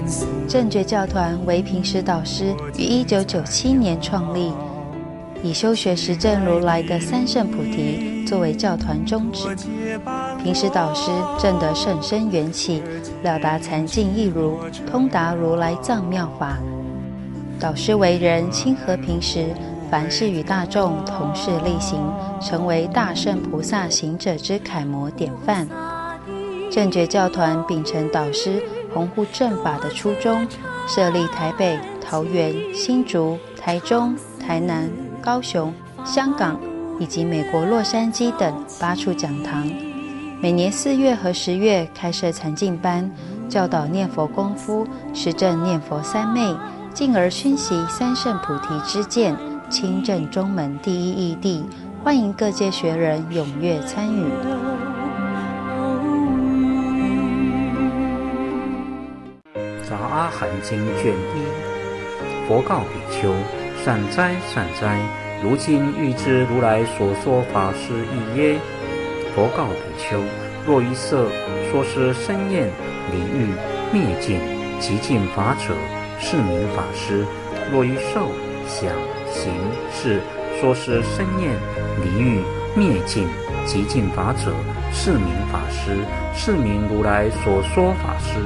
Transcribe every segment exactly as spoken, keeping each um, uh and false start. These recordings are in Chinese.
正觉教团为平时导师于一九九七年创立，以修学实证如来的三圣菩提作为教团宗旨。平时导师证得甚深缘起，了达禅境义如，通达如来藏妙法。导师为人亲和平时，凡事与大众同事力行，成为大圣菩萨行者之楷模典范。正觉教团秉承导师弘护正法的初衷，设立台北、桃园、新竹、台中、台南、高雄、香港以及美国洛杉矶等八处讲堂。每年四月和十月开设禅境班，教导念佛功夫，实证念佛三昧，进而熏习三圣菩提之见，亲证中门第一义谛。欢迎各界学人踊跃参与。 杂阿含经卷一，佛告比丘：善哉善哉，如今欲知如来所说法是义耶？佛告比丘：若于色说是生厌离欲灭尽极尽法者，是名法师；若于受想行识说是生厌离欲灭尽极尽法者，是名法师，是名如来所说法师。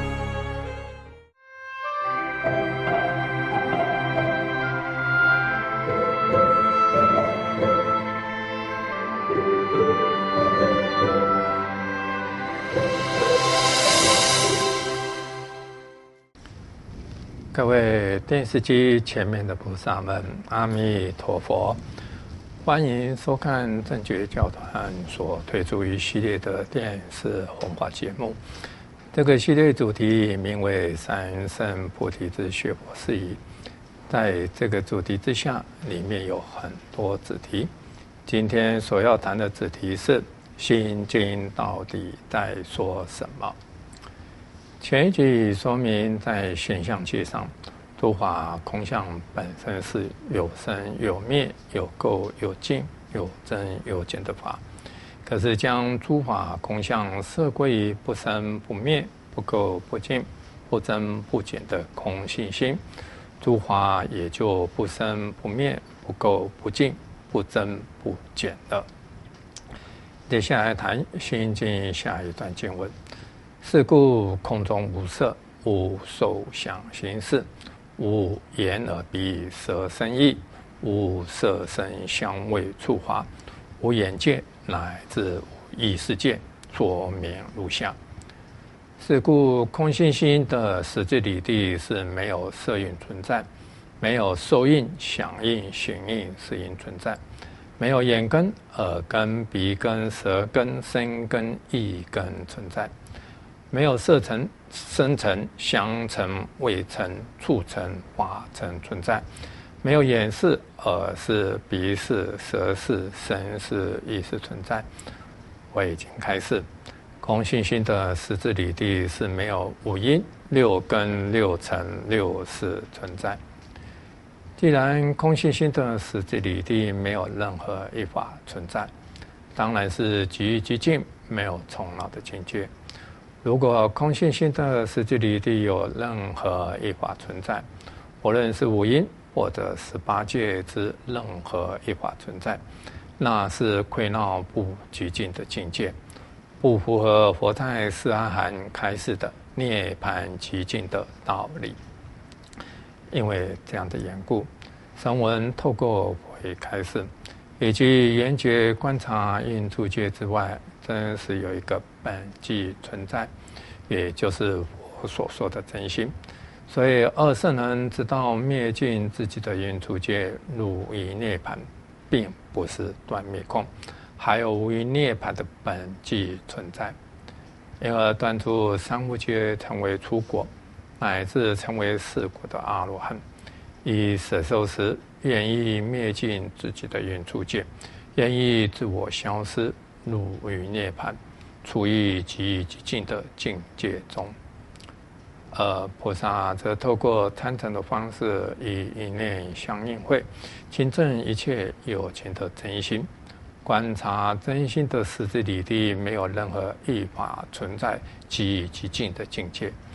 各位电视机前面的菩萨们，阿弥陀佛！欢迎收看正觉教团所推出一系列的电视弘法节目。这个系列主题名为三圣菩提之学佛事宜。在这个主题之下，里面有很多子题。今天所要谈的子题是心经到底在说什么？前一句说明，在现象界上，诸法空相本身是有生有灭、有垢有净、有增有减的法。可是将诸法空相设归于不生不灭、不垢不净、不增不减的空性心，诸法也就不生不灭、不垢不净、不增不减了。接下来谈心经下一段经文。是故空中无色，无受想行识，无眼耳鼻舌身意，无色声香味触法，无眼界乃至无意识界，说明如下。是故空性心的实质理地是没有色蕴存在，没有受印、想印、行印、识印存在，没有眼根、耳根、鼻根、舌根、身根、意根存在。没有色尘、声尘、香尘、味尘、触尘、法尘存在，没有眼识、耳识、鼻识、舌识、身识、意识存在。我已经开示，空性心的实质理地是没有五阴、六根、六尘、六识存在。既然空性心的实质理地没有任何一法存在，当然是极欲极尽、没有从老的境界。如果空性心的实质理地有任何一法存在，无论是五阴或者十八界之任何一法存在，那是溃闹不极尽的境界，不符合佛在四阿含开示的涅槃极尽的道理。因为这样的缘故，声闻透过佛开示以及缘觉观察应处界之外，真是有一个本际存在，也就是我所说的真心。所以二圣人直到灭尽自己的应处界，入于涅槃，并不是断灭空，还有无于涅槃的本际存在，因而断除三无界，成为初果，乃至成为四果的阿罗汉。以舍受时，愿意灭尽自己的应处界，愿意自我消失，入于涅槃，处于极极尽的境界中。而菩萨则透过参禅的方式，以一念相应会，亲证一切有情的真心，观察真心的实质理地，没有任何一法存在极极尽的境界。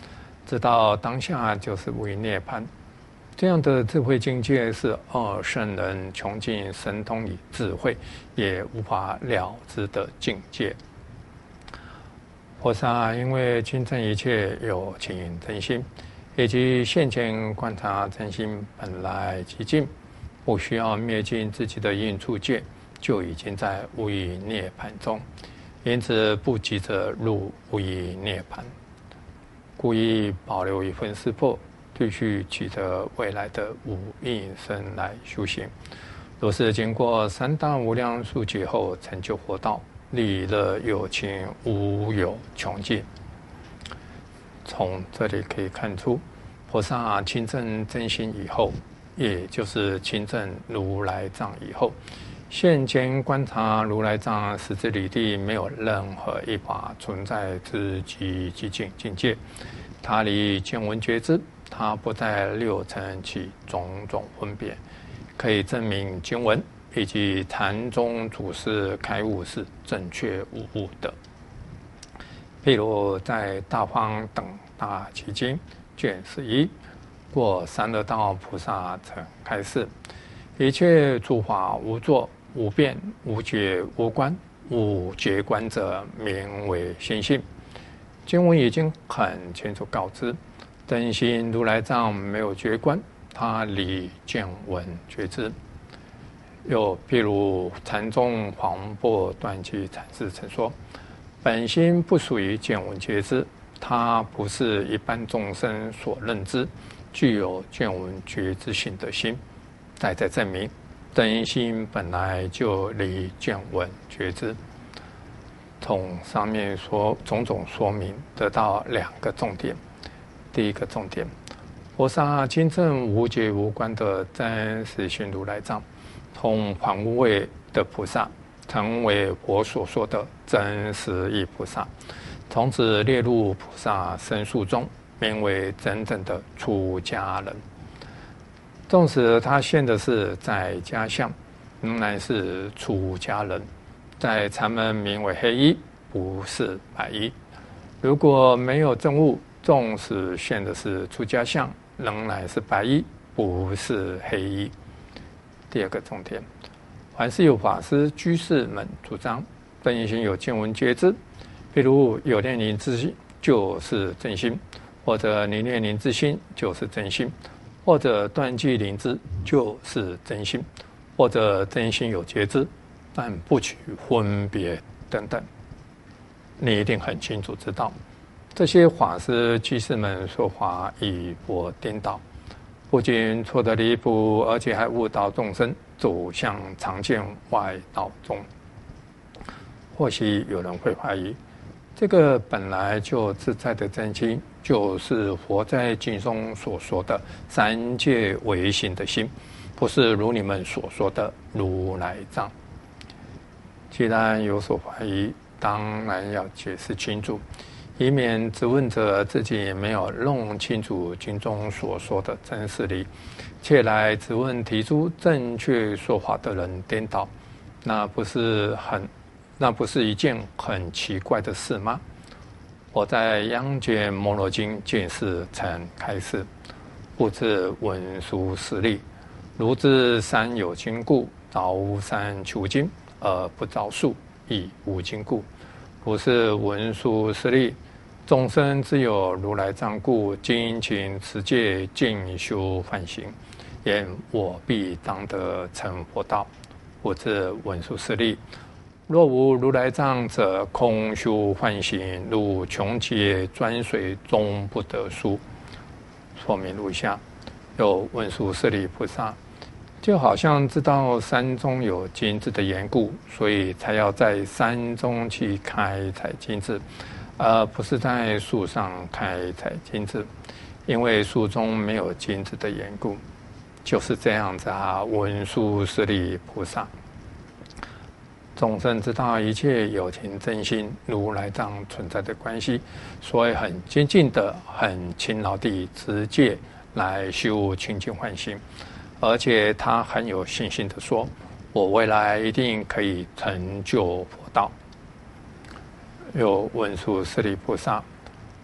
知道当下就是无余涅槃。这样的智慧境界是二圣人穷尽神通与智慧也无法了知的境界。菩萨因为亲证一切有情真心，以及现前观察真心本来寂静，不需要灭尽自己的应处界，就已经在无余涅槃中，因此不急着入无余涅槃，故意保留一份识破，继续取得未来的无应身来修行。若是经过三大无量数劫后成就佛道，利乐有情无有穷尽。从这里可以看出，菩萨亲证真心以后，也就是亲证如来藏以后，现前观察如来藏实质里地没有任何一法存在之极寂静境界，他离见闻觉知，他不在六尘起种种分别，可以证明经文以及禅宗祖师开悟是正确无误的。譬如在《大方等大奇经》卷十一，过三恶道菩萨曾开示：一切诸法无作、无变、无觉、无观，无觉观者名为心性。经文已经很清楚告知，真心如来藏没有觉观，他离见闻觉知。又譬如禅宗黄檗断机禅师曾说，本心不属于见闻觉知，它不是一般众生所认知具有见闻觉知性的心，再再证明真心本来就离见闻觉知。从上面说种种说明，得到两个重点。第一个重点，菩萨亲证无觉无观的真实性如来藏，同凡无畏的菩萨，成为我所说的真实义菩萨，从此列入菩萨身数中，名为真正的出家人。纵使他现的是在家相，仍然是出家人。在禅门名为黑衣，不是白衣。如果没有证悟，纵使现的是出家相，仍然是白衣，不是黑衣。第二个重点，凡是有法师、居士们主张真心有见闻觉知，譬如有念灵之心就是真心，或者你念灵之心就是真心，或者断际灵知就是真心，或者真心有觉知，但不取分别等等，你一定很清楚知道，这些法师、居士们说法与佛颠倒，不仅错得离谱，而且还误导众生走向常见外道中。或许有人会怀疑，这个本来就自在的真心，就是佛在经中所说的三界唯心的心，不是如你们所说的如来藏。既然有所怀疑，当然要解释清楚，以免质问者自己没有弄清楚经中所说的真实理，却来质问提出正确说法的人颠倒，那不是很那不是一件很奇怪的事吗？我在《央解摩罗经》卷四曾开示：不知文殊师利，如知山有经故，凿山求经，而不凿树，亦无经故。不是文殊师利，众生只有如来藏故，精勤持戒，进修梵行，言我必当得成佛道。不知文殊师利，若无如来藏者，空修梵行，如穷劫专水，终不得殊。说明如下：有文殊师利菩萨，就好像知道山中有金子的缘故，所以才要在山中去开采金子，而不是在树上开采金子，因为树中没有金子的缘故。就是这样子啊，文殊师利菩萨。众生知道一切有情真心如来藏存在的关系，所以很精进的、很勤劳地持戒来修清净梵行，而且他很有信心的说：“我未来一定可以成就佛道。”有文殊师利菩萨，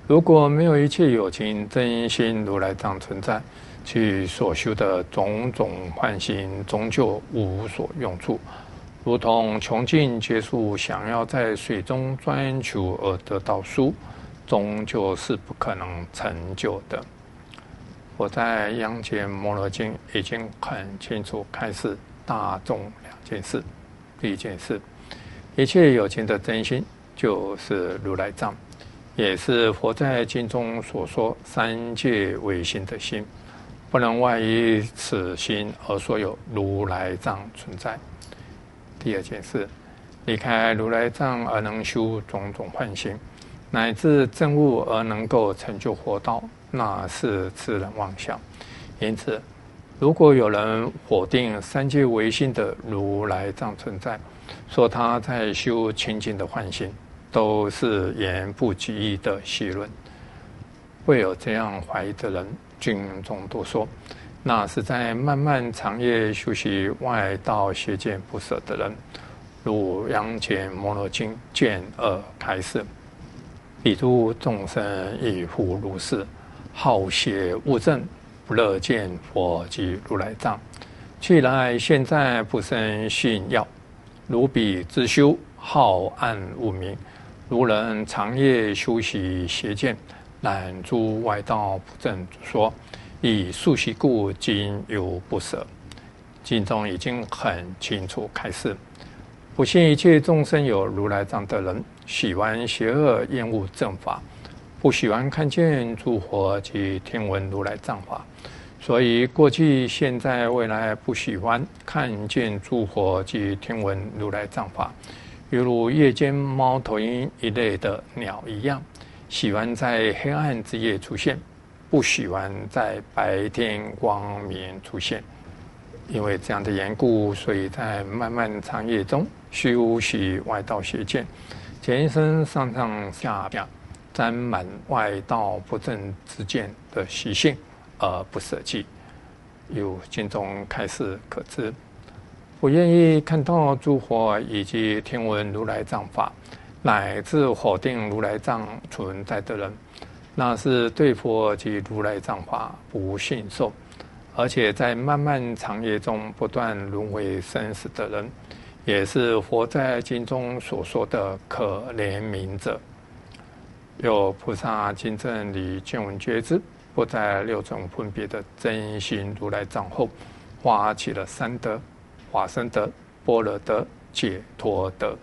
如果没有一切有情真心如来藏存在，其所修的种种幻行终究无所用处，如同穷尽劫数想要在水中钻求而得到书，终究是不可能成就的。我在《央解摩罗经》已经很清楚开示大众两件事。第一件事，一切有情的真心就是如来藏，也是佛在经中所说三界唯心的心，不能外于此心而说有如来藏存在。第二件事，离开如来藏而能修种种幻行，乃至证悟而能够成就佛道，那是痴人妄想。因此，如果有人否定三界唯心的如来藏存在，说他在修清净的幻行，都是言不及义的戏论。会有这样怀疑的人，经中多说，那是在漫漫长夜修习外道邪见不舍的人，如《央解摩罗经》卷二开示：彼诸众生亦复如是，好邪恶正，不乐见佛及如来藏，去来现在不生信要，如彼自修好暗无明，如人长夜修习邪见，览诸外道不正说，以数习故，今有不舍。经中已经很清楚开示，不信一切众生有如来藏的人，喜欢邪恶，厌恶正法，不喜欢看见诸佛及听闻如来藏法，所以过去、现在、未来不喜欢看见诸佛及听闻如来藏法，犹如夜间猫头鹰一类的鸟一样，喜欢在黑暗之夜出现，不喜欢在白天光明出现。因为这样的缘故，所以在漫漫长夜中修习外道邪见，全身上上下下沾满外道不正之见的习性，而不舍弃。由经中开示可知，不愿意看到诸佛以及听闻如来藏法，乃至否定如来藏存在的人，那是对佛及如来藏法不信受，而且在漫漫长夜中不断轮回生死的人，也是佛在经中所说的可怜悯者。有菩萨经正理见闻觉知，不在六种分别的真心如来藏后，发起了三德：法身德、般若德、解脱德。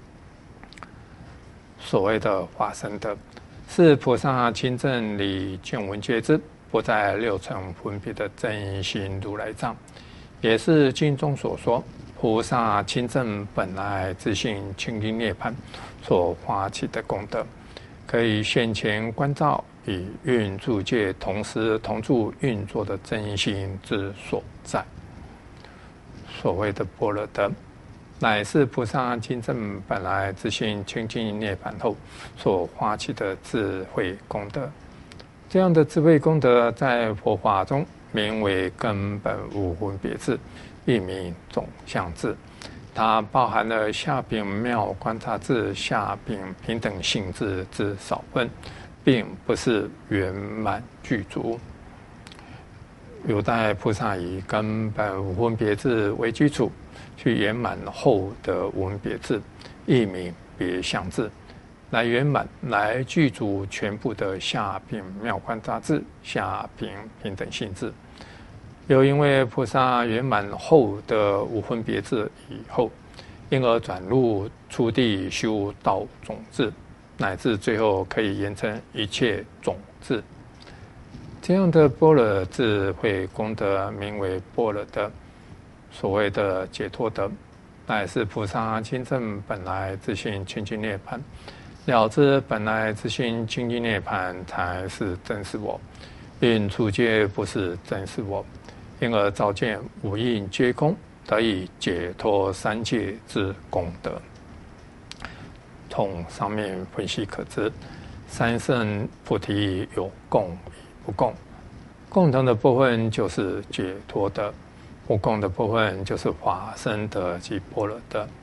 所谓的法身德，是菩萨经正理见闻觉知，不在六层分别的真心如来藏，也是经中所说菩萨亲证本来自性清净涅槃所发起的功德，可以现前观照与运诸界同时同住运作的真心之所在。所谓的般若德，乃是菩萨亲证本来自性清净涅槃后所发起的智慧功德。这样的智慧功德在佛法中名为根本无分别智，亦名种相智。它包含了下品妙观察智、下品平等性智之少分，并不是圆满具足。有待菩萨以根本无分别智为基础，去圆满后的无分别智，亦名别相智，来圆满、来具足全部的下品妙观察智、下品平等性智。又因为菩萨圆满后的无分别智以后，因而转入初地修道种智，乃至最后可以言成一切种智。这样的般若智慧功德名为般若德。所谓的解脱德，乃是菩萨亲证本来自性清净涅槃，了知本来自性清净涅槃才是真实我，因处界不是真实我，因而照见五蕴皆空，得以解脱三界之功德。从上面分析可知，三圣菩提有共与不共，共同的部分就是解脱德，不共的部分就是法身德及般若德。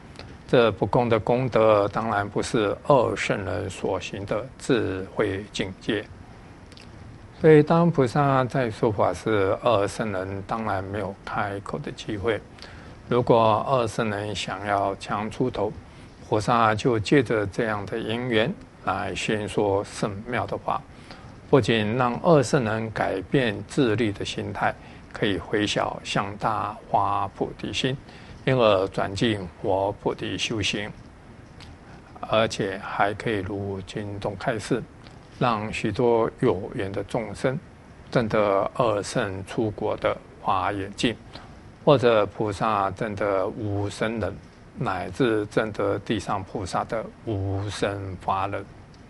这不共的功德，当然不是二圣人所行的智慧境界。所以，当菩萨在说法时，二圣人当然没有开口的机会。如果二圣人想要强出头，菩萨就借着这样的因缘来宣说圣妙的话，不仅让二圣人改变自利的心态，可以回小向大发菩提心，因而转进佛菩提修行，而且还可以如经中开示，让许多有缘的众生证得二圣出国的华严境，或者菩萨证得无生忍，乃至证得地上菩萨的无生法忍。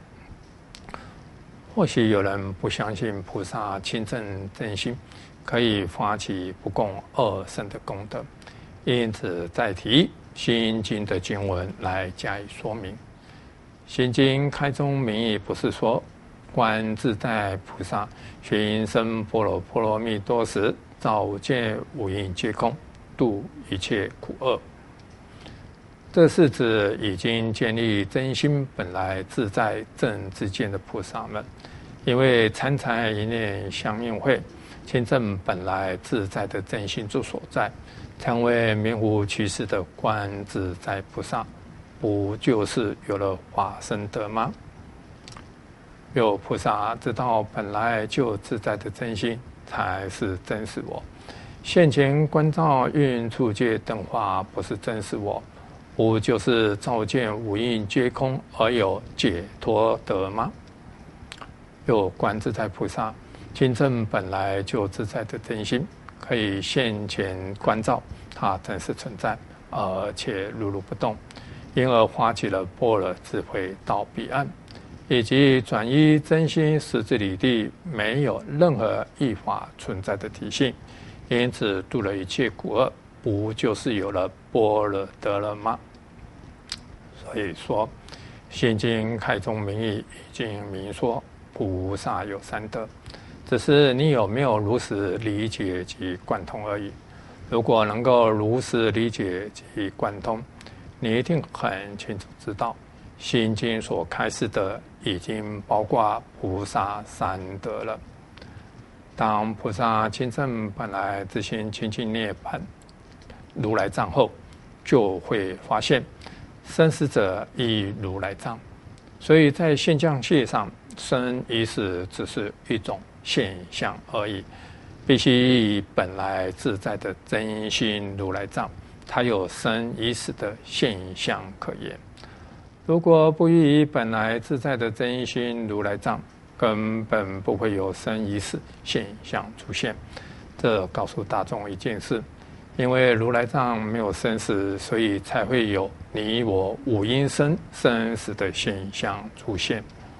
或许有人不相信菩萨亲证真心可以发起不共二圣的功德，因此再提心经的经文来加以说明。心经开宗明义不是说观自在菩萨寻声般若波罗蜜多时，照见五蕴皆空，度一切苦厄。这是指已经建立真心本来自在正知见的菩萨们，因为参禅一念相应会，亲证本来自在的真心之所在，成为名无其实的观自在菩萨，不就是有了法身德吗？有菩萨知道本来就自在的真心才是真实我，现前观照蕴处界等法不是真实我，不就是照见五蕴皆空而有解脱得吗？有观自在菩萨亲证本来就自在的真心，可以现前观照它真实存在，而且如如不动，因而发起了般若智慧到彼岸，以及转依真心实质理地没有任何异法存在的体性，因此度了一切苦厄，不就是有了般若得了吗？所以说心经开宗明义已经明说菩萨有三德，只是你有没有如实理解及贯通而已。如果能够如实理解及贯通，你一定很清楚知道心经所开示的已经包括菩萨三德了。当菩萨亲证本来自心清净涅槃如来藏后，就会发现生死者亦如来藏，所以在现象界上，生与死只是一种现象而已，必须以本来自在的真心如来藏，才有生与死的现象可言。如果不依本来自在的真心如来藏，根本不会有生与死现象出现。这告诉大众一件事，因为如来藏没有生死，所以才会有你我五阴生生死的现象出现。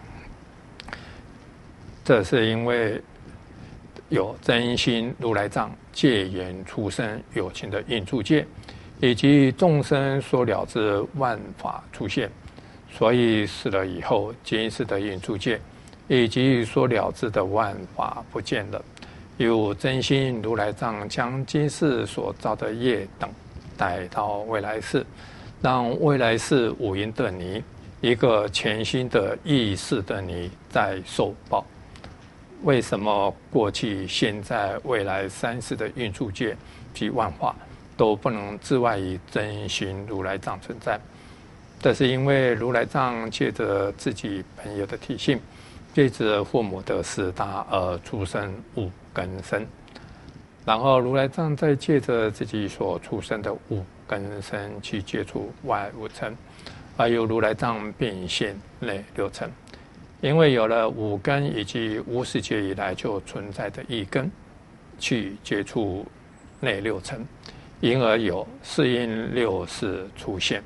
这是因为有真心如来藏戒缘出生有情的应处界，以及众生所了知万法出现，所以死了以后今世的应处界以及所了知的万法不见了，有真心如来藏将今世所造的业等带到未来世，让未来世五阴的你一个全新的意识的你在受报。为什么过去现在未来三世的应处界及万法都不能自外于真心如来藏存在？这是因为如来藏借着自己本有的体性，借着父母的四大而出生五根身，然后如来藏再借着自己所出生的五根身去接触外五尘，而由如来藏变现内六尘。因为有了五根以及无始劫以来就存在的一根去接触内六尘，因而有四因六识出现。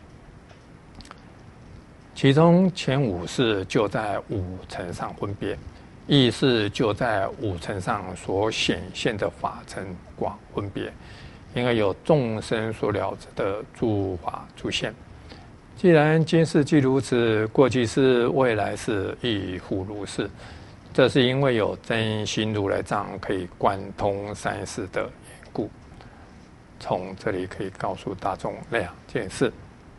其中前五识就在五尘上分别，意识就在五尘上所显现的法尘广分别，因而有众生所了知的诸法出现。既然今世既如此，过去世未来世亦复如是，这是因为有真心如来藏可以贯通三世的缘故。从这里可以告诉大众两件事：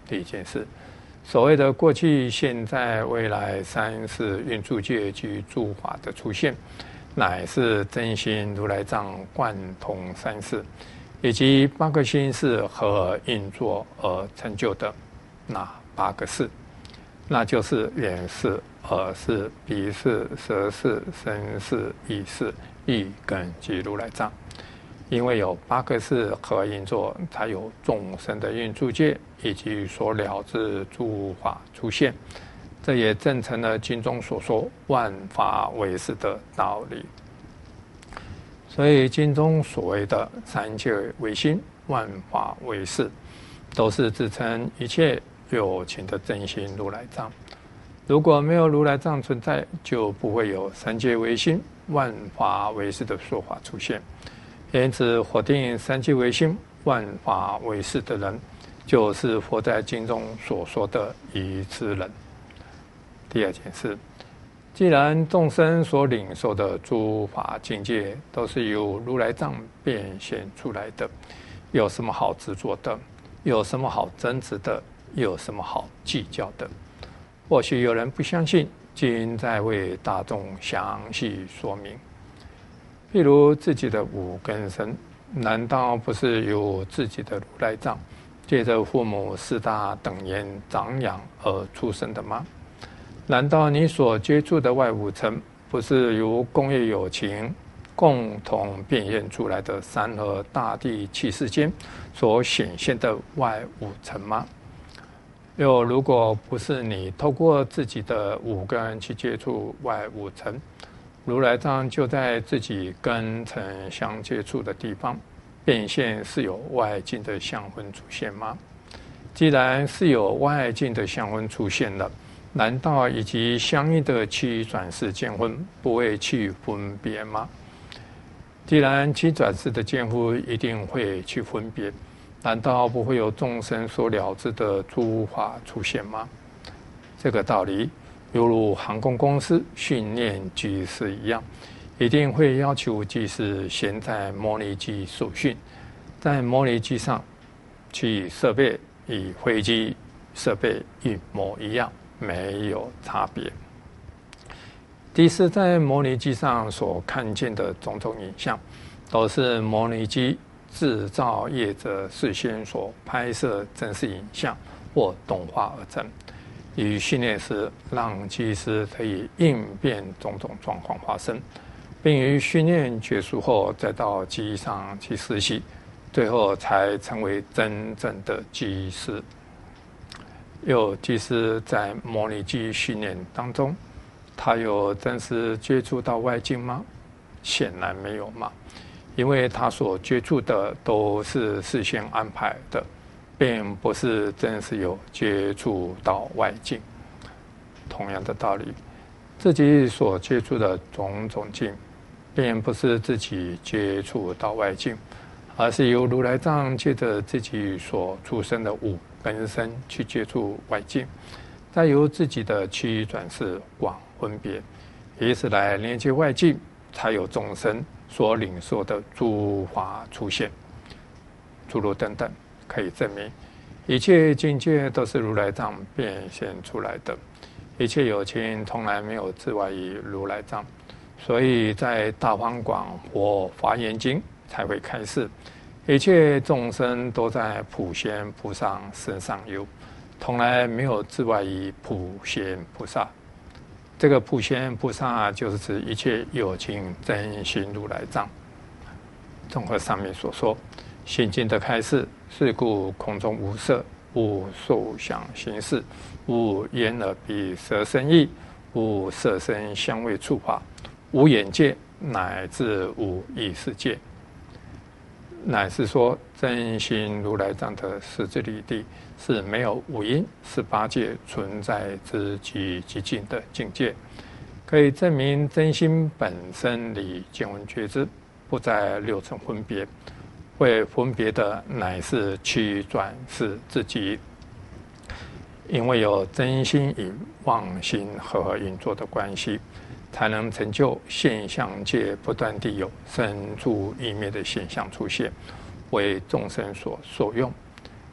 第一件事，所谓的过去、现在、未来三世运诸界及诸法的出现，乃是真心如来藏贯通三世，以及八个心事合运作而成就的那八个事，那就是眼识、耳识、鼻识、舌识、身识、意识、意根及如来藏。因为有八个事合运作，才有众生的运诸界以及所了知诸法出现。这也正成了经中所说万法唯识的道理。所以经中所谓的三界唯心、万法唯识，都是自称一切有情的真心如来藏。如果没有如来藏存在，就不会有三界唯心、万法唯识的说法出现。因此，否定三界唯心、万法唯识的人，就是佛在经中所说的愚痴人。第二件事，既然众生所领受的诸法境界都是由如来藏变现出来的，有什么好执着的？有什么好争执的？有什么好计较的？或许有人不相信，今在为大众详细说明。譬如自己的五根身，难道不是由自己的如来藏借着父母四大等言长养而出生的吗？难道你所接触的外五尘，不是由共业有情共同变现出来的山河大地气世间所显现的外五尘吗？又如果不是你透过自己的五根去接触外五尘，如来藏就在自己根尘相接触的地方变现，是有外境的相分出现吗？既然是有外境的相分出现了，难道以及相应的七转世见分不会去分别吗？既然七转世的见分一定会去分别，难道不会有众生所了知的诸法出现吗？这个道理犹如航空公司训练机师一样，一定会要求机师先在模拟机受训，在模拟机上去设备与飞机设备一模一样，没有差别。第四，在模拟机上所看见的种种影像，都是模拟机制造业者事先所拍摄真实影像或动画而成。于训练时，让机师可以应变种种状况发生，并于训练结束后再到机上去实习，最后才成为真正的机师。有机师在模拟机训练当中，他有真实接触到外境吗？显然没有嘛，因为他所接触的都是事先安排的，并不是真实有接触到外境。同样的道理，自己所接触的种种境，并不是自己接触到外境，而是由如来藏借着自己所出生的五根身去接触外境，再由自己的七转世广分别，以此来连接外境，才有众生所领受的诸法出现。诸如等等，可以证明一切境界都是如来藏变现出来的，一切有情从来没有自外于如来藏，所以在大方广佛华严经才会开示，一切众生都在普贤菩萨身上有，从来没有自外于普贤菩萨。这个普贤菩萨就是指一切有情真心如来藏。综合上面所说，心经的开示，是故空中无色，无受想行识，无眼耳鼻舌身意，无色声香味触法，无眼界，乃至无意识界。乃是说真心如来藏的实质理地是没有五阴十八界存在之极极尽的境界，可以证明真心本身离见闻觉知不在六尘分别，会分别的乃是七转世自己。因为有真心与妄心合合运作的关系，才能成就现象界不断地有生住异灭的现象出现，为众生所受用。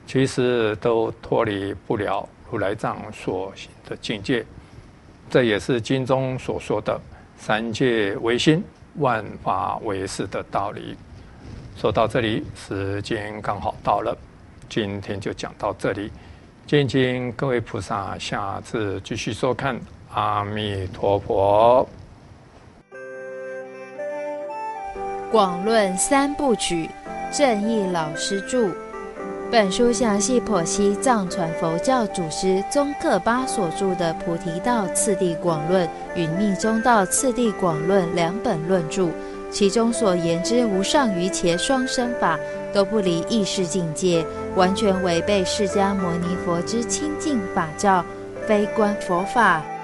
其实都脱离不了如来藏所行的境界。这也是经中所说的三界唯心，万法唯识的道理。说到这里，时间刚好到了，今天就讲到这里。敬请各位菩萨下次继续收看。阿弥陀佛。 广论三部曲，正义老师著。本书详细剖析藏传佛教祖师宗喀巴所著的《菩提道次第广论》与《密宗道次第广论》两本论著，其中所言之无上瑜伽双生法，都不离意识境界，完全违背释迦牟尼佛之清净法教，非观佛法。